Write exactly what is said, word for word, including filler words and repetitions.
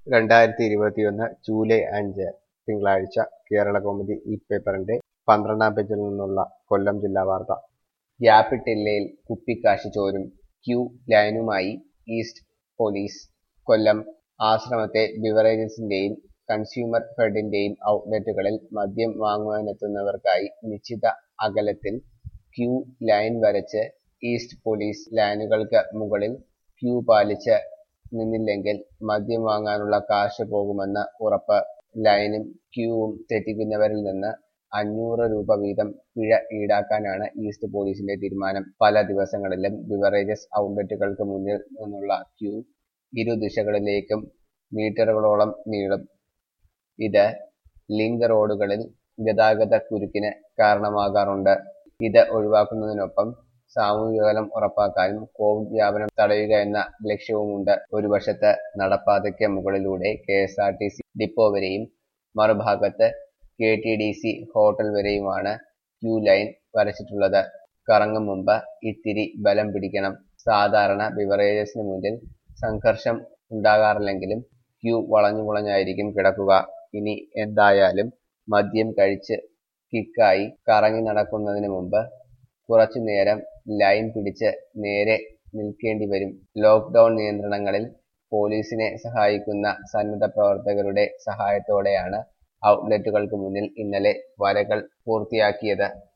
രണ്ടായിരത്തി ഇരുപത്തിയൊന്ന് ജൂലൈ അഞ്ച് തിങ്കളാഴ്ച കേരളകൗമുദി ഈ പേപ്പറിന്റെ പന്ത്രണ്ടാം പേജിൽ നിന്നുള്ള കൊല്ലം ജില്ലാ വാർത്ത. ഗ്യാപ്പിട്ടില്ലയിൽ കുപ്പിക്കാശ് ചോരും, ക്യൂ ലൈനുമായി ഈസ്റ്റ് പോലീസ്. കൊല്ലം ആശ്രമത്തെ ബിവറേജസിന്റെയും കൺസ്യൂമർ ഫെഡിന്റെയും ഔട്ട്ലെറ്റുകളിൽ മദ്യം വാങ്ങുവാനെത്തുന്നവർക്കായി നിശ്ചിത അകലത്തിൽ ക്യൂ ലൈൻ വരച്ച് ഈസ്റ്റ് പോലീസ്. ലൈനുകൾക്ക് മുകളിൽ ക്യൂ പാലിച്ച് നിന്നില്ലെങ്കിൽ മദ്യം വാങ്ങാനുള്ള കാശ് പോകുമെന്ന് ഉറപ്പ്. ലൈനും ക്യൂവും തെറ്റിക്കുന്നവരിൽ നിന്ന് അഞ്ഞൂറ് രൂപ വീതം പിഴ ഈടാക്കാനാണ് ഈസ്റ്റ് പോലീസിന്റെ തീരുമാനം. പല ദിവസങ്ങളിലും ബിവറേജസ് ഔട്ട്ലെറ്റുകൾക്ക് മുന്നിൽ നിന്നുള്ള ക്യൂ ഇരുദിശകളിലേക്കും മീറ്ററുകളോളം നീളും. ഇത് ലിങ്ക് റോഡുകളിൽ ഗതാഗത കുരുക്കിന് കാരണമാകാറുണ്ട്. ഇത് ഒഴിവാക്കുന്നതിനൊപ്പം സാമൂഹിക അകലം ഉറപ്പാക്കാനും കോവിഡ് വ്യാപനം തടയുക എന്ന ലക്ഷ്യവുമുണ്ട്. ഒരു വശത്ത് നടപ്പാതയ്ക്ക് മുകളിലൂടെ K S R T C depot വരെയും മറുഭാഗത്ത് K T D C hotel വരെയുമാണ് ക്യൂ ലൈൻ വരച്ചിട്ടുള്ളത്. കറങ്ങും മുമ്പ് ഇത്തിരി ബലം പിടിക്കണം. സാധാരണ ബിവറേജസിന് മുന്നിൽ സംഘർഷം ഉണ്ടാകാറില്ലെങ്കിലും ക്യൂ വളഞ്ഞു പുളഞ്ഞായിരിക്കും കിടക്കുക. ഇനി എന്തായാലും മദ്യം കഴിച്ച് കിക്കായി കറങ്ങി നടക്കുന്നതിന് മുമ്പ് കുറച്ചു നേരം ലൈൻ പിടിച്ച് നേരെ നിൽക്കേണ്ടി വരും. ലോക്ക്ഡൌൺ നിയന്ത്രണങ്ങളിൽ പോലീസിനെ സഹായിക്കുന്ന സന്നദ്ധ പ്രവർത്തകരുടെ സഹായത്തോടെയാണ് ഔട്ട്ലെറ്റുകൾക്ക് മുന്നിൽ ഇന്നലെ വരകൾ പൂർത്തിയാക്കിയത്.